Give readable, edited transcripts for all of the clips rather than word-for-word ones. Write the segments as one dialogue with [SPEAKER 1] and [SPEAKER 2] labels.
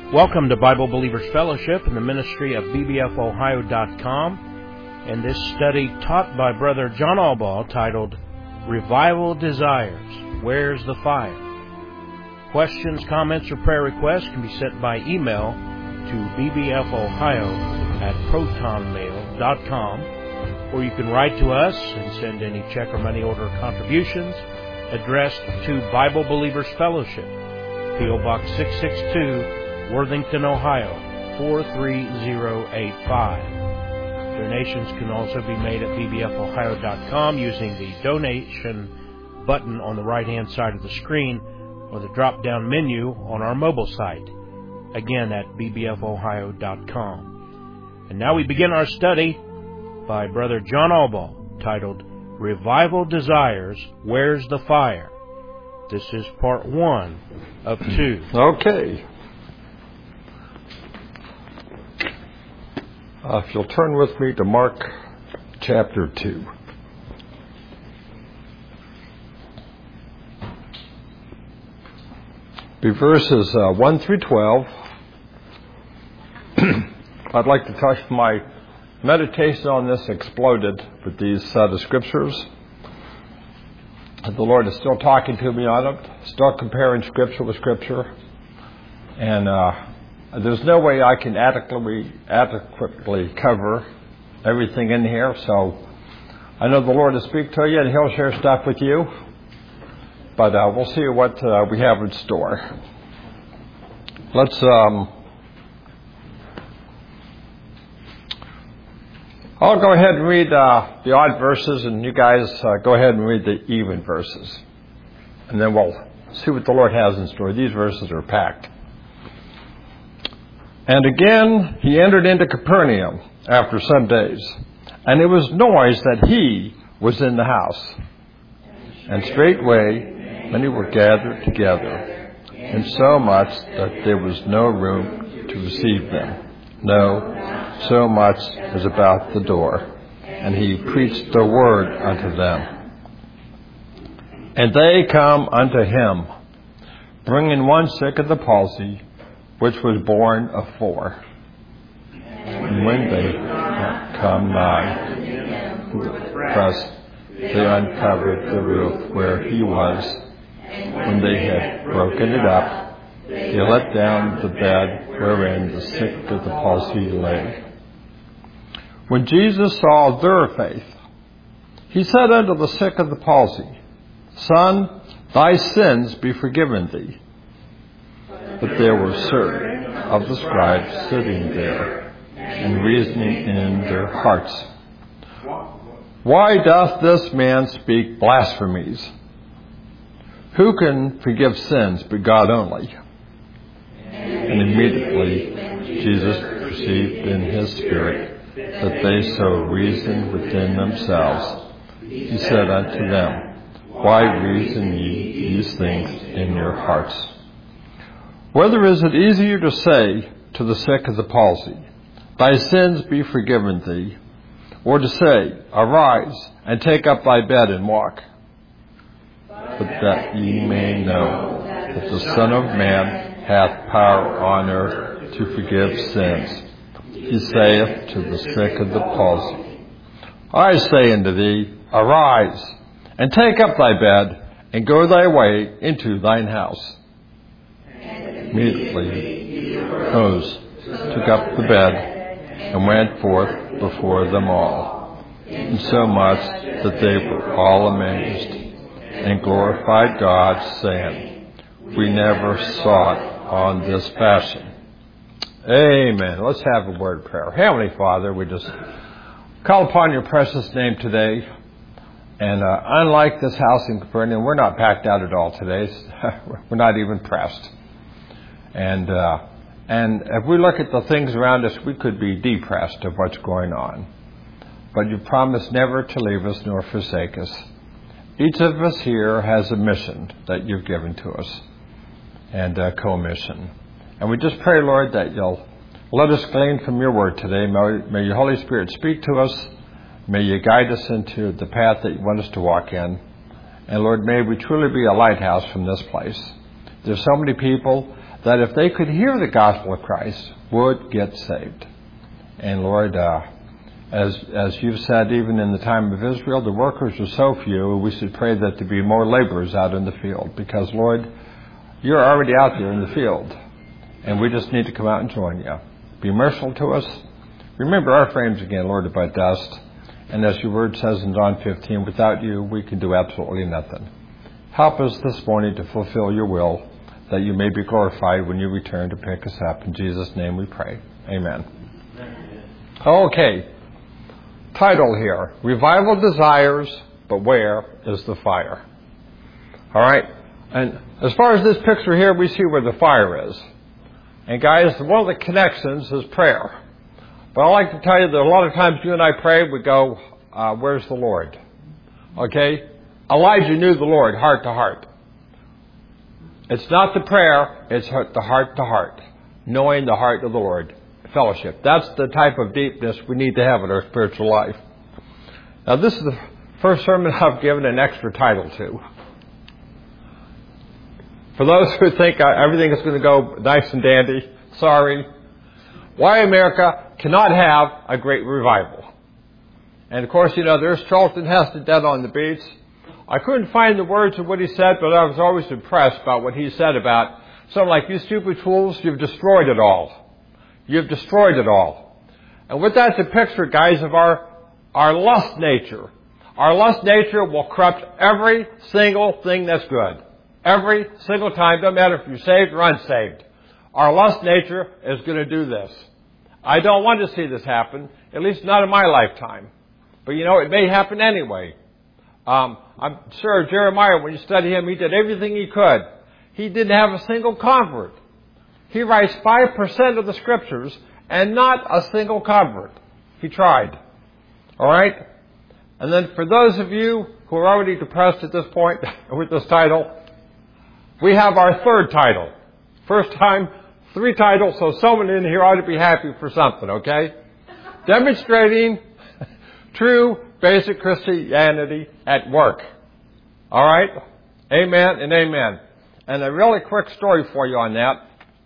[SPEAKER 1] Welcome to Bible Believers Fellowship in the ministry of bbfohio.com and this study taught by Brother John Albaugh titled Revival Desires, Where's the Fire? Questions, comments, or prayer requests can be sent by email to bbfohio@protonmail.com, or you can write to us and send any check or money order contributions addressed to Bible Believers Fellowship, P.O. Box 662, Worthington, Ohio, 43085. Donations can also be made at bbfohio.com using the donation button on the right-hand side of the screen or the drop-down menu on our mobile site, again at bbfohio.com. And now we begin our study by Brother John Albaugh, titled Revival Desires, Where's the Fire? This is part 1 of 2.
[SPEAKER 2] Okay. If you'll turn with me to Mark chapter 2. Be verses 1 through 12. I'd like to touch my meditation on this exploded with these set of scriptures. The Lord is still talking to me on it, still comparing scripture with scripture. And there's no way I can adequately cover everything in here, so I know the Lord will speak to you and He'll share stuff with you, but we'll see what we have in store. Let's I'll go ahead and read the odd verses, and you guys go ahead and read the even verses, and then we'll see what the Lord has in store. These verses are packed. And again he entered into Capernaum after some days, and it was noised that he was in the house. And straightway many were gathered together, and so much that there was no room to receive them, no, so much as about the door. And he preached the word unto them. And they come unto him, bringing one sick of the palsy, which was born of 4. And when they had come nigh to the press, they uncovered the roof where he was. When they had broken it up, they let down the bed wherein the sick of the palsy lay. When Jesus saw their faith, he said unto the sick of the palsy, Son, thy sins be forgiven thee. But there were certain of the scribes sitting there, and reasoning in their hearts, Why doth this man speak blasphemies? Who can forgive sins but God only? And immediately Jesus perceived in his spirit that they so reasoned within themselves. He said unto them, Why reason ye these things in your hearts? Whether is it easier to say to the sick of the palsy, Thy sins be forgiven thee, or to say, Arise, and take up thy bed and walk? But that ye may know that the Son of Man hath power on earth to forgive sins, he saith to the sick of the palsy, I say unto thee, Arise, and take up thy bed, and go thy way into thine house. Immediately he rose, took up the bed, and went forth before them all, insomuch that they were all amazed, and glorified God, saying, We never saw it on this fashion. Amen. Let's have a word of prayer. Heavenly Father, we just call upon your precious name today. And unlike this house in Capernaum, we're not packed out at all today. We're not even pressed. And if we look at the things around us, we could be depressed of what's going on. But you promised never to leave us nor forsake us. Each of us here has a mission that you've given to us, and a co-mission. And we just pray, Lord, that you'll let us glean from your word today. May your Holy Spirit speak to us. May you guide us into the path that you want us to walk in. And Lord, may we truly be a lighthouse from this place. There's so many people that if they could hear the gospel of Christ, would get saved. And Lord, as you've said, even in the time of Israel, the workers are so few, we should pray that there be more laborers out in the field. Because, Lord, you're already out there in the field, and we just need to come out and join you. Be merciful to us. Remember our frames again, Lord, about dust. And as your word says in John 15, without you, we can do absolutely nothing. Help us this morning to fulfill your will, that you may be glorified when you return to pick us up. In Jesus' name we pray. Amen. Okay. Title here, Revival Desires, but where is the fire? All right. And as far as this picture here, we see where the fire is. And guys, one of the connections is prayer. But I like to tell you that a lot of times you and I pray, we go, where's the Lord? Okay? Elijah knew the Lord heart to heart. It's not the prayer, it's the heart to heart. Knowing the heart of the Lord. Fellowship. That's the type of deepness we need to have in our spiritual life. Now, this is the first sermon I've given an extra title to. For those who think everything is going to go nice and dandy, sorry. Why America cannot have a great revival. And of course, there's Charlton Heston dead on the beach. I couldn't find the words of what he said, but I was always impressed about what he said about something like, you stupid fools, you've destroyed it all. You've destroyed it all. And what that's a picture, guys, of our lust nature. Our lust nature will corrupt every single thing that's good. Every single time, no matter if you're saved or unsaved. Our lust nature is going to do this. I don't want to see this happen, at least not in my lifetime. But it may happen anyway. I'm sure Jeremiah, when you study him, he did everything he could. He didn't have a single convert. He writes 5% of the scriptures and not a single convert. He tried. All right? And then for those of you who are already depressed at this point with this title, we have our third title. First time, 3 titles, so someone in here ought to be happy for something, okay? Demonstrating true basic Christianity at work. All right? Amen and amen. And a really quick story for you on that.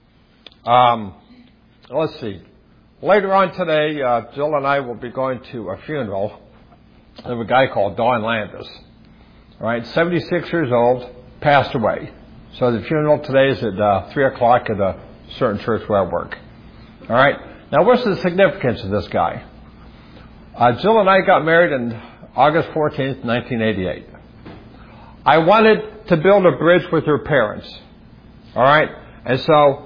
[SPEAKER 2] Let's see. Later on today, Jill and I will be going to a funeral of a guy called Don Landis. All right, 76 years old, passed away. So the funeral today is at 3 o'clock at a certain church where I work. All right. Now, what's the significance of this guy? Jill and I got married on August 14th, 1988. I wanted to build a bridge with her parents. All right. And so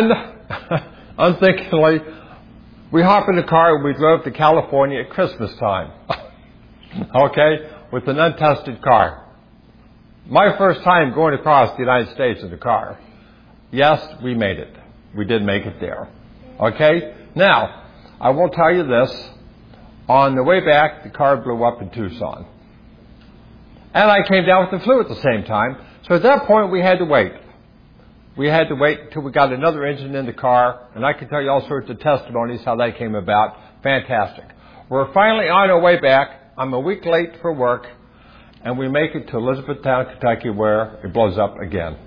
[SPEAKER 2] unthinkingly, we hopped in the car and we drove to California at Christmas time. Okay? With an untested car. My first time going across the United States in a car. Yes, we made it. We did make it there. Okay? Now, I will tell you this. On the way back, the car blew up in Tucson. And I came down with the flu at the same time. So at that point, we had to wait. We had to wait until we got another engine in the car. And I can tell you all sorts of testimonies how that came about. Fantastic. We're finally on our way back. I'm a week late for work. And we make it to Elizabethtown, Kentucky, where it blows up again.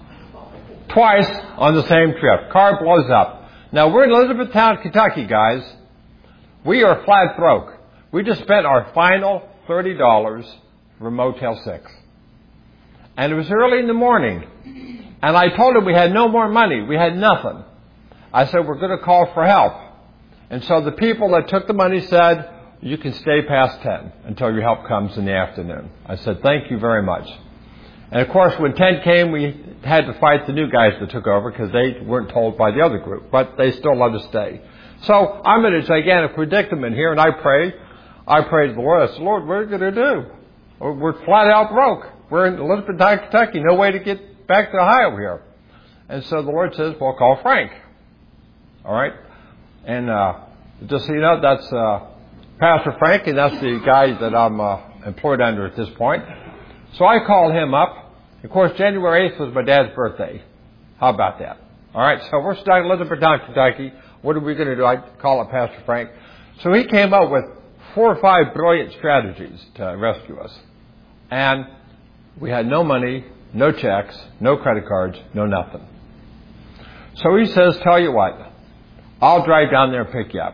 [SPEAKER 2] Twice on the same trip. Car blows up. Now, we're in Elizabethtown, Kentucky, guys. We are flat broke. We just spent our final $30 for Motel 6. And it was early in the morning. And I told him we had no more money. We had nothing. I said, we're going to call for help. And so the people that took the money said, you can stay past 10 until your help comes in the afternoon. I said, thank you very much. And of course, when 10 came, we had to fight the new guys that took over because they weren't told by the other group. But they still let us stay. So I'm in a gigantic predicament here, and I prayed to the Lord. I said, Lord, what are we going to do? We're flat out broke. We're in Elizabethtown, Kentucky. No way to get back to Ohio here. And so the Lord says, well, call Frank. All right? And just so you know, that's Pastor Frank, and that's the guy that I'm employed under at this point. So I called him up. Of course, January 8th was my dad's birthday. How about that? All right, so we're stuck in Elizabethtown, Kentucky. What are we going to do? I call up Pastor Frank. So he came up with 4 or 5 brilliant strategies to rescue us. And we had no money, no checks, no credit cards, no nothing. So he says, tell you what, I'll drive down there and pick you up.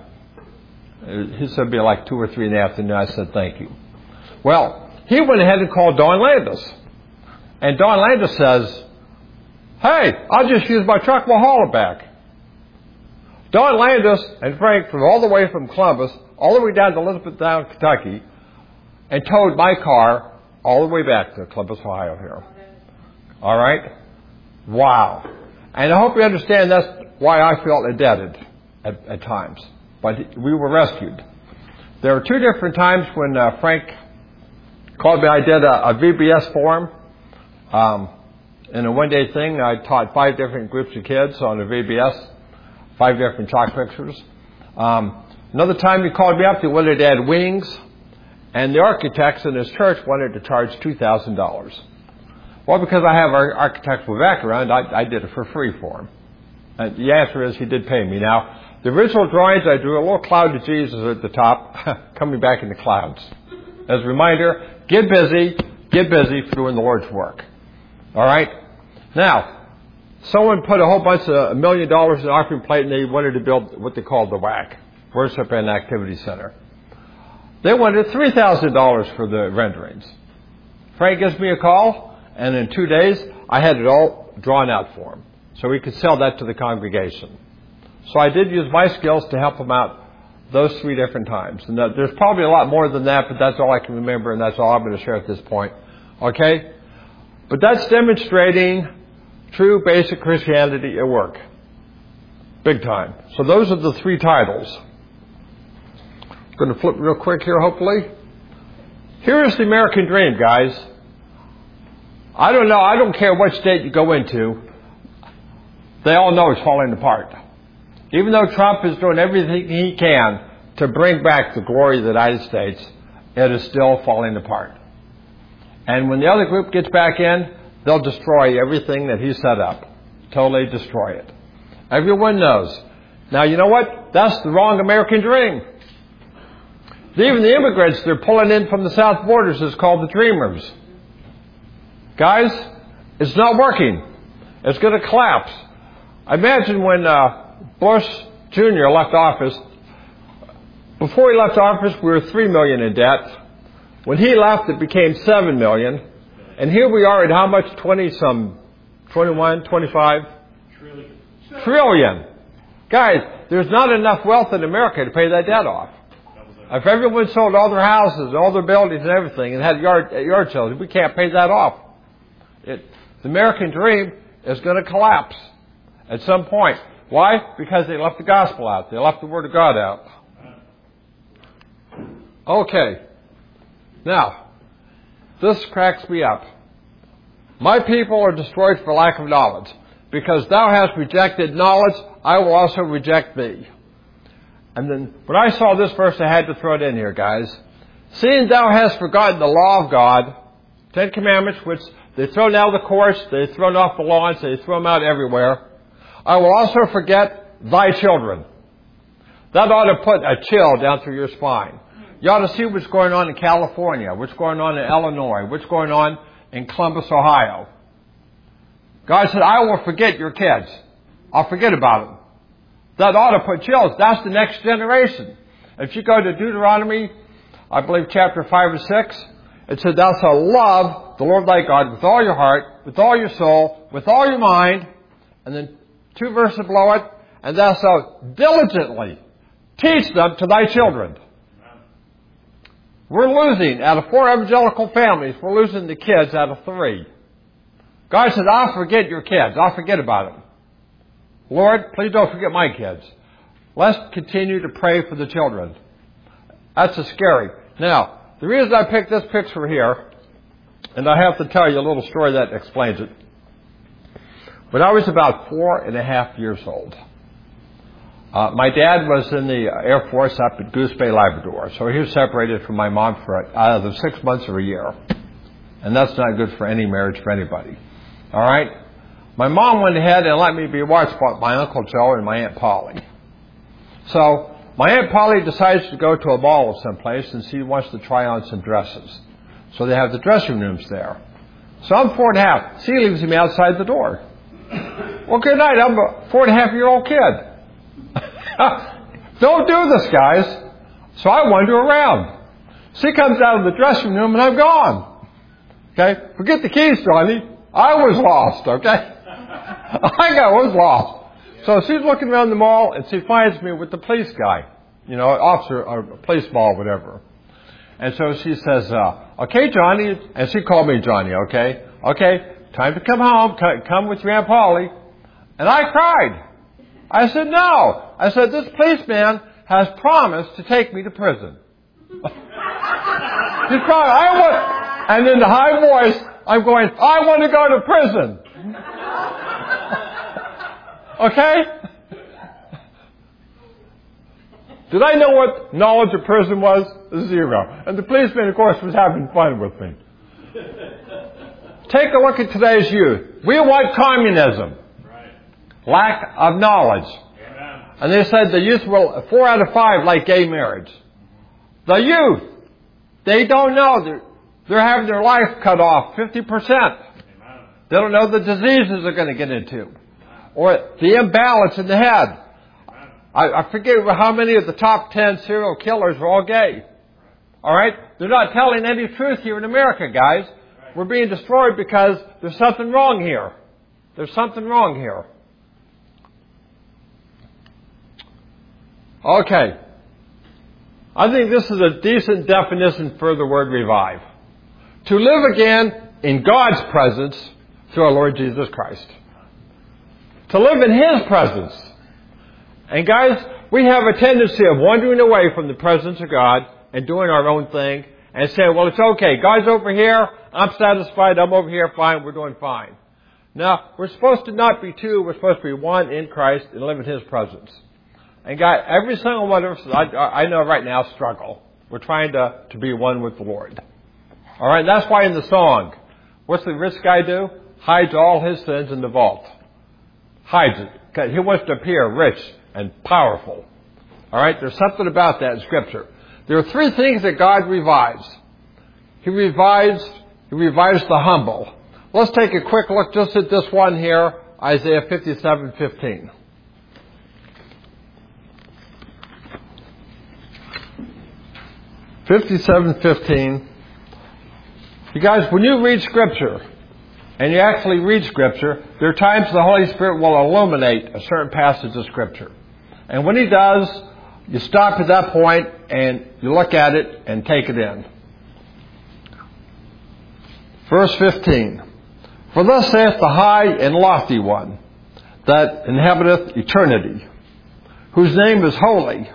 [SPEAKER 2] He said it'd be like 2 or 3 in the afternoon. I said, thank you. Well, he went ahead and called Don Landis. And Don Landis says, hey, I'll just use my truck, we'll haul it back. Don Landis and Frank drove all the way from Columbus, all the way down to Elizabethtown, Kentucky, and towed my car all the way back to Columbus, Ohio here. All right? Wow. And I hope you understand that's why I felt indebted at times. But we were rescued. There were 2 different times when Frank called me. I did a VBS for him. In a one-day thing, I taught 5 different groups of kids on a VBS, 5 different chalk pictures. Another time he called me up, he wanted to add wings, and the architects in his church wanted to charge $2,000. Well, because I have our architectural background, I did it for free for him. And the answer is he did pay me. Now, the original drawings, I drew a little cloud of Jesus at the top, coming back in the clouds. As a reminder, get busy for doing the Lord's work. All right? Now, someone put a whole bunch of $1 million in the offering plate, and they wanted to build what they called the WAC, Worship and Activity Center. They wanted $3,000 for the renderings. Frank gives me a call, and in 2 days, I had it all drawn out for him, so we could sell that to the congregation. So I did use my skills to help him out those 3 different times. And there's probably a lot more than that, but that's all I can remember, and that's all I'm going to share at this point. Okay? But that's demonstrating true basic Christianity at work. Big time. So those are the 3 titles. I'm going to flip real quick here, hopefully. Here's the American dream, guys. I don't know. I don't care what state you go into. They all know it's falling apart. Even though Trump is doing everything he can to bring back the glory of the United States, it is still falling apart. And when the other group gets back in, they'll destroy everything that he set up. Totally destroy it. Everyone knows. Now, you know what? That's the wrong American dream. Even the immigrants they're pulling in from the south borders is called the Dreamers. Guys, it's not working. It's going to collapse. Imagine when Bush Jr. left office. Before he left office, we were $3 million in debt. When he left, it became $7 million. And here we are at how much? 21, 25? Trillion. Guys, there's not enough wealth in America to pay that debt off. If everyone sold all their houses, all their buildings and everything, and had yard sales, we can't pay that off. The American dream is going to collapse at some point. Why? Because they left the gospel out. They left the Word of God out. Okay. Now, this cracks me up. My people are destroyed for lack of knowledge. Because thou hast rejected knowledge, I will also reject thee. And then, when I saw this verse, I had to throw it in here, guys. Seeing thou hast forgotten the law of God, 10 Commandments, which they thrown out of the courts, they thrown off the lawns, they throw them out everywhere. I will also forget thy children. That ought to put a chill down through your spine. You ought to see what's going on in California, what's going on in Illinois, what's going on in Columbus, Ohio. God said, I will forget your kids. I'll forget about them. That ought to put chills. That's the next generation. If you go to Deuteronomy, I believe chapter 5 or 6, it said, thou shalt love the Lord thy God with all your heart, with all your soul, with all your mind. And then 2 verses below it, and thou shalt diligently teach them to thy children. We're losing, out of 4 evangelical families, we're losing the kids out of 3. God said, I'll forget your kids. I'll forget about them. Lord, please don't forget my kids. Let's continue to pray for the children. That's scary. Now, the reason I picked this picture here, and I have to tell you a little story that explains it. When I was about 4.5 years old, my dad was in the Air Force up at Goose Bay, Labrador. So he was separated from my mom for either 6 months or a year. And that's not good for any marriage for anybody. All right? My mom went ahead and let me be watched by my Uncle Joe and my Aunt Polly. So my Aunt Polly decides to go to a mall someplace and she wants to try on some dresses. So they have the dressing rooms there. So I'm 4.5. She leaves me outside the door. Well, good night. I'm a 4.5-year-old kid. Don't do this, guys. So I wander around. She comes out of the dressing room and I'm gone. Okay? Forget the keys, Johnny. I was lost, okay? I was lost. So she's looking around the mall and she finds me with the police guy. You know, officer, or police ball, whatever. And so she says, okay, Johnny. And she called me Johnny, okay? Okay, time to come home. Come with your Aunt Polly. And I cried. I said, no. I said, this policeman has promised to take me to prison. He promised. And in the high voice, I'm going, I want to go to prison. Okay? Did I know what knowledge of prison was? 0. And the policeman, of course, was having fun with me. Take a look at today's youth. We want communism. Lack of knowledge. And they said the youth will, 4 out of 5 like gay marriage. The youth, they don't know. They're having their life cut off 50%. They don't know the diseases they're going to get into. Or the imbalance in the head. I forget how many of the top 10 serial killers are all gay. All right? They're not telling any truth here in America, guys. We're being destroyed because there's something wrong here. There's something wrong here. Okay. I think this is a decent definition for the word revive. To live again in God's presence through our Lord Jesus Christ. To live in His presence. And guys, we have a tendency of wandering away from the presence of God and doing our own thing and saying, well, it's okay. God's over here. I'm satisfied. I'm over here. Fine. We're doing fine. Now, we're supposed to not be two. We're supposed to be one in Christ and live in His presence. And God, every single one of us, I know right now, struggle. We're trying to be one with the Lord. All right. That's why in the song, what's the rich guy do? Hides all his sins in the vault. Hides it. He wants to appear rich and powerful. All right? There's something about that in Scripture. There are 3 things that God revives. He revives the humble. Let's take a quick look just at this one here, Isaiah 57:15. You guys, when you read Scripture, and you actually read Scripture, there are times the Holy Spirit will illuminate a certain passage of Scripture. And when He does, you stop at that point and you look at it and take it in. Verse 15. For thus saith the high and lofty one, that inhabiteth eternity, whose name is holy.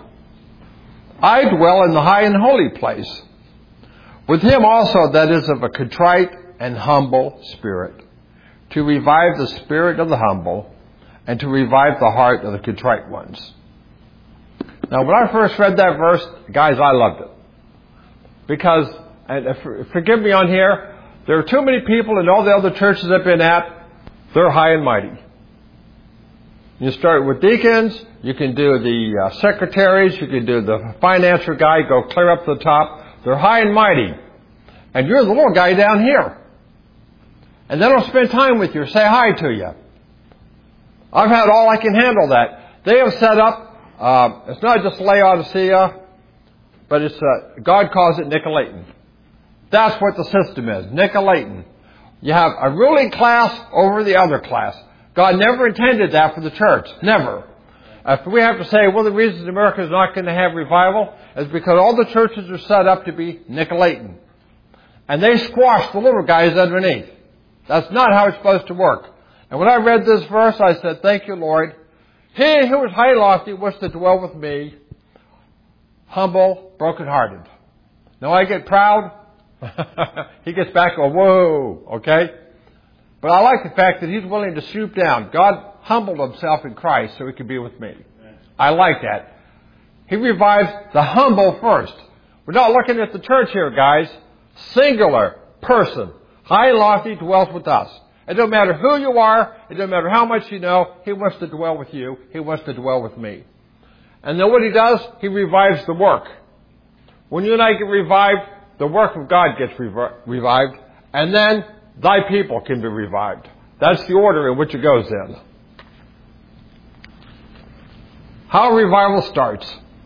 [SPEAKER 2] I dwell in the high and holy place, with him also that is of a contrite and humble spirit, to revive the spirit of the humble, and to revive the heart of the contrite ones. Now, when I first read that verse, guys, I loved it. Because, and forgive me on here, there are too many people in all the other churches I've been at, they're high and mighty. You start with deacons, you can do the secretaries, you can do the financial guy, go clear up to the top. They're high and mighty. And you're the little guy down here. And they don't spend time with you or say hi to you. I've had all I can handle that. They have set up, it's not just Laodicea, but it's, God calls it Nicolaitan. That's what the system is, Nicolaitan. You have a ruling class over the other class. God never intended that for the church. Never. If we have to say, well, the reason America is not going to have revival is because all the churches are set up to be Nicolaitan. And they squash the little guys underneath. That's not how it's supposed to work. And when I read this verse, I said, thank you, Lord. He who is high and lofty wants to dwell with me, humble, brokenhearted. Now I get proud. He gets back and goes, whoa, okay? But I like the fact that he's willing to stoop down. God humbled himself in Christ so he could be with me. I like that. He revives the humble first. We're not looking at the church here, guys. Singular person. High and lofty dwells with us. It doesn't matter who you are. It doesn't matter how much you know. He wants to dwell with you. He wants to dwell with me. And then what he does, he revives the work. When you and I get revived, the work of God gets revived. And then thy people can be revived. That's the order in which it goes in. how revival starts.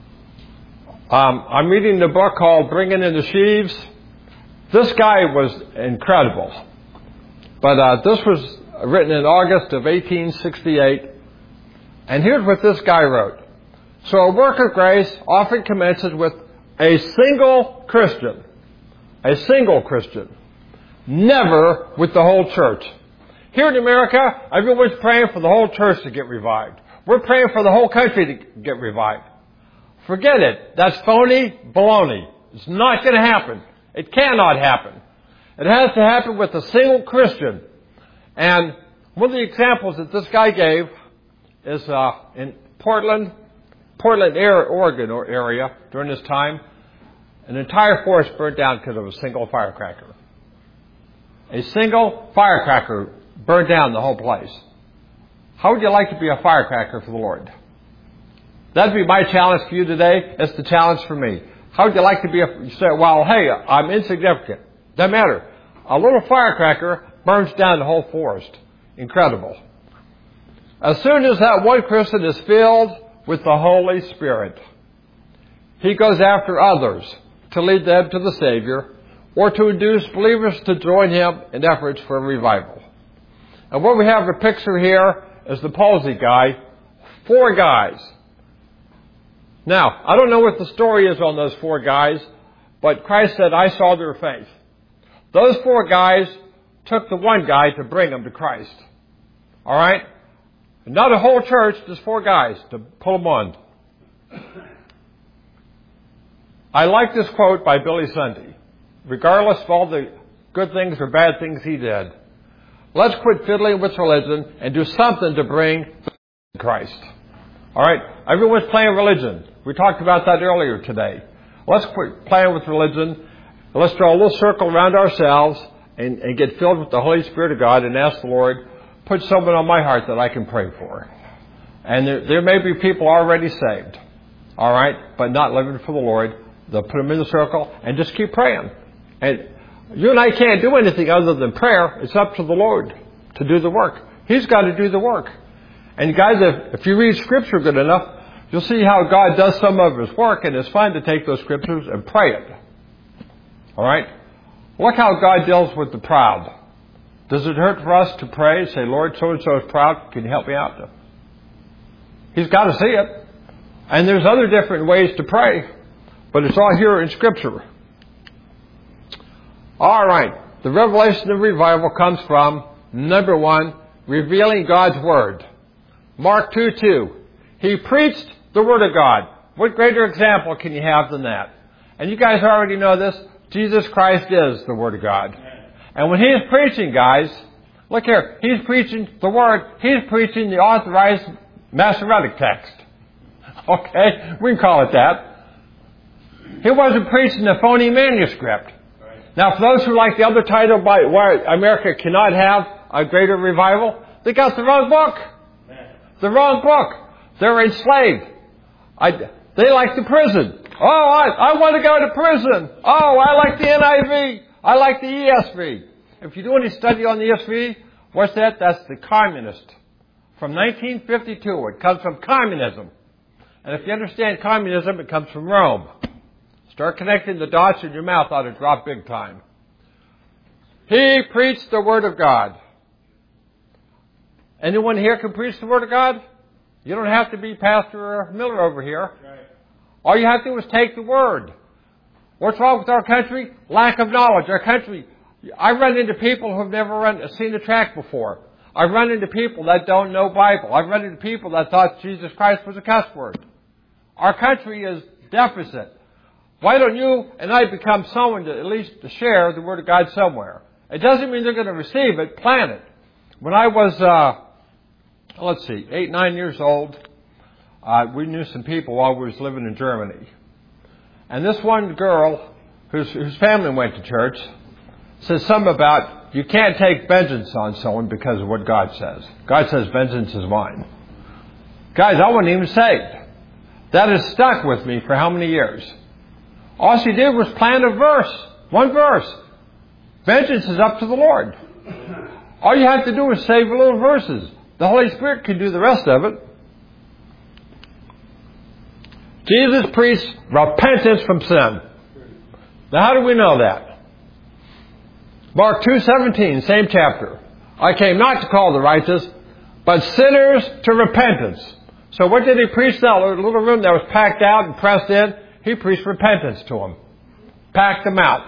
[SPEAKER 2] I'm reading the book called Bringing in the Sheaves. This guy was incredible. But this was written in August of 1868. And here's what this guy wrote. So a work of grace often commences with a single Christian. A single Christian. Never with the whole church. Here in America, everyone's praying for the whole church to get revived. We're praying for the whole country to get revived. Forget it. That's phony baloney. It's not going to happen. It cannot happen. It has to happen with a single Christian. And one of the examples that this guy gave is in Portland, Oregon area during this time. An entire forest burnt down because of a single firecracker. A single firecracker burned down the whole place. How would you like to be a firecracker for the Lord? That'd be my challenge for you today. It's the challenge for me. How would you like to be you say, well, hey, I'm insignificant. Doesn't matter. A little firecracker burns down the whole forest. Incredible. As soon as that one Christian is filled with the Holy Spirit, he goes after others to lead them to the Savior or to induce believers to join him in efforts for revival. And what we have a picture here is the palsy guy. 4 guys. Now, I don't know what the story is on those 4 guys, but Christ said, I saw their faith. Those 4 guys took the one guy to bring him to Christ. All right? Not a whole church, just 4 guys to pull them on. I like this quote by Billy Sunday. Regardless of all the good things or bad things he did, let's quit fiddling with religion and do something to bring Christ. All right? Everyone's playing religion. We talked about that earlier today. Let's quit playing with religion. Let's draw a little circle around ourselves and get filled with the Holy Spirit of God and ask the Lord, put someone on my heart that I can pray for. And there may be people already saved. All right? But not living for the Lord. They'll put them in the circle and just keep praying. And you and I can't do anything other than prayer. It's up to the Lord to do the work. He's got to do the work. And guys, if you read Scripture good enough, you'll see how God does some of His work, and it's fine to take those Scriptures and pray it. All right? Look how God deals with the proud. Does it hurt for us to pray, say, Lord, so-and-so is proud, can you help me out? He's got to see it. And there's other different ways to pray, but it's all here in Scripture. All right. The revelation of revival comes from, number 1, revealing God's Word. Mark 2:2. He preached the Word of God. What greater example can you have than that? And you guys already know this. Jesus Christ is the Word of God. And when He's preaching, guys, look here. He's preaching the Word. He's preaching the authorized Masoretic text. Okay? We can call it that. He wasn't preaching a phony manuscript. Now, for those who like the other title by why America cannot have a greater revival, they got the wrong book. The wrong book. They're enslaved. They like the prison. Oh, I want to go to prison. Oh, I like the NIV. I like the ESV. If you do any study on the ESV, what's that? That's the communist. From 1952. It comes from communism. And if you understand communism, it comes from Rome. Start connecting the dots and your mouth ought to drop big time. He preached the Word of God. Anyone here can preach the Word of God? You don't have to be Pastor Miller over here. Right. All you have to do is take the Word. What's wrong with our country? Lack of knowledge. Our country, I run into people who have never seen the tract before. I've run into people that don't know Bible. I've run into people that thought Jesus Christ was a cuss word. Our country is deficit. Why don't you and I become someone to at least to share the Word of God somewhere? It doesn't mean they're going to receive it. Plan it. When I was, 8, 9 years old, we knew some people while we was living in Germany. And this one girl, whose family went to church, says something about, you can't take vengeance on someone because of what God says. God says, vengeance is mine. Guys, I wasn't even saved. That has stuck with me for how many years? All she did was plant a verse. One verse. Vengeance is up to the Lord. All you have to do is save little verses. The Holy Spirit can do the rest of it. Jesus preached repentance from sin. Now, how do we know that? Mark 2:17, same chapter. I came not to call the righteous, but sinners to repentance. So what did he preach? That little room that was packed out and pressed in, he preached repentance to them. Packed them out.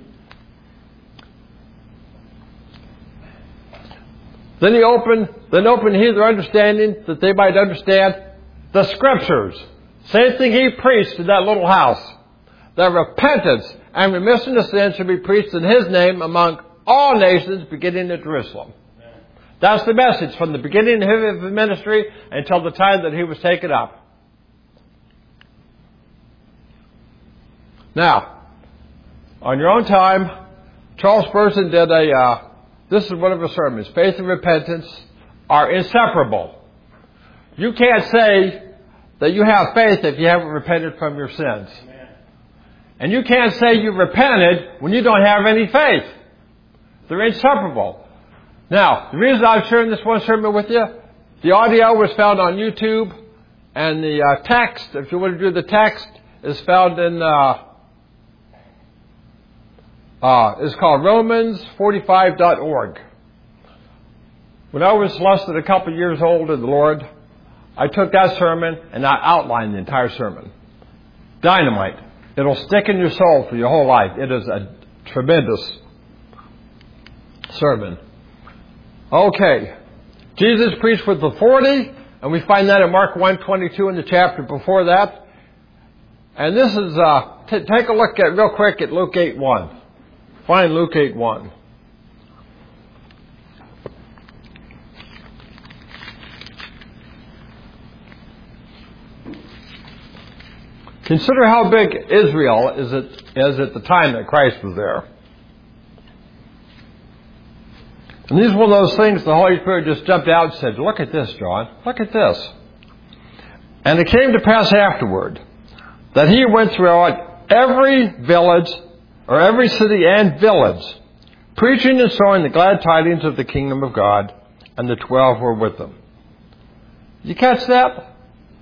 [SPEAKER 2] Then he opened their understanding that they might understand the Scriptures. Same thing he preached in that little house. That repentance and remission of sins should be preached in his name among all nations, beginning at Jerusalem. That's the message from the beginning of his ministry until the time that he was taken up. Now, on your own time, Charles Spurgeon did this is one of his sermons. Faith and repentance are inseparable. You can't say that you have faith if you haven't repented from your sins. And you can't say you repented when you don't have any faith. They're inseparable. Now, the reason I'm sharing this one sermon with you, the audio was found on YouTube, and the text, if you want to do the text, is found in, it's called Romans45.org. When I was less than a couple years old in the Lord, I took that sermon and I outlined the entire sermon. Dynamite. It'll stick in your soul for your whole life. It is a tremendous sermon. Okay. Jesus preached with authority, and we find that in Mark 1:22 in the chapter before that. And this is, take a look at, real quick, at Luke 8:1. Find Luke 8:1. Consider how big Israel is at the time that Christ was there. And these were one of those things the Holy Spirit just jumped out and said, look at this, John. Look at this. And it came to pass afterward that he went throughout every village, or every city and village, preaching and showing the glad tidings of the kingdom of God, and the 12 were with him. You catch that?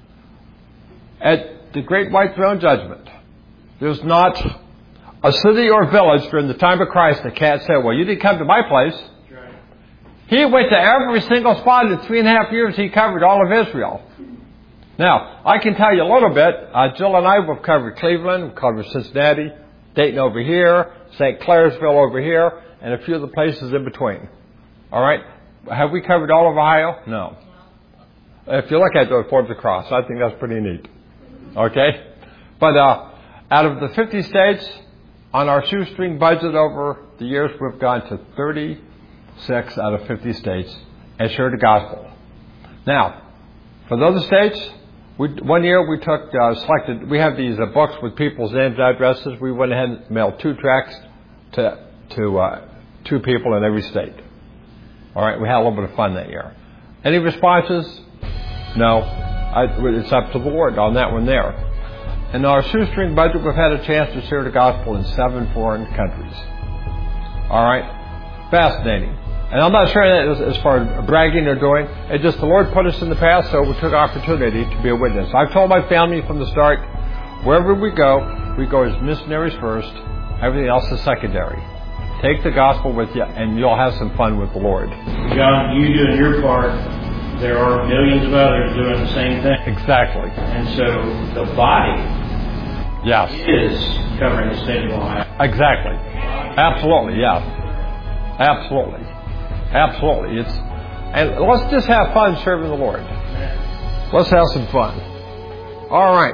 [SPEAKER 2] At the great white throne judgment, there's not a city or village during the time of Christ that can't say, well, you didn't come to my place. He went to every single spot. In 3.5 years, he covered all of Israel. Now, I can tell you a little bit. Jill and I have covered Cleveland, we've covered Cincinnati, Dayton over here, St. Clairsville over here, and a few of the places in between. All right? Have we covered all of Ohio? No. If you look at those forms of cross, I think that's pretty neat. Okay? But out of the 50 states, on our shoestring budget over the years, we've gone to 36 out of 50 states and shared the gospel. Now, for the other states, one year we took, selected, we have these books with people's names and addresses. We went ahead and mailed 2 tracts to 2 people in every state. All right, we had a little bit of fun that year. Any responses? No. It's up to the Lord on that one there. In our shoestring budget, we've had a chance to share the gospel in 7 foreign countries. All right? Fascinating. And I'm not sharing that as far as bragging or doing. It's just the Lord put us in the path, so we took opportunity to be a witness. I've told my family from the start, wherever we go as missionaries first. Everything else is secondary. Take the gospel with you, and you'll have some fun with the Lord.
[SPEAKER 1] John, you doing your part. There are millions of others doing the same thing.
[SPEAKER 2] Exactly.
[SPEAKER 1] And so the body is covering the state of Ohio.
[SPEAKER 2] Exactly. Absolutely, yes. Absolutely. Absolutely. And let's just have fun serving the Lord. Let's have some fun. All right.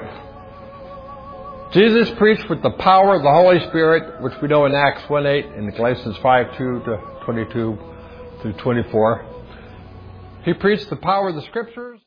[SPEAKER 2] Jesus preached with the power of the Holy Spirit, which we know in Acts 1:8 and Galatians 5:2-22 through 24. He preached the power of the Scriptures.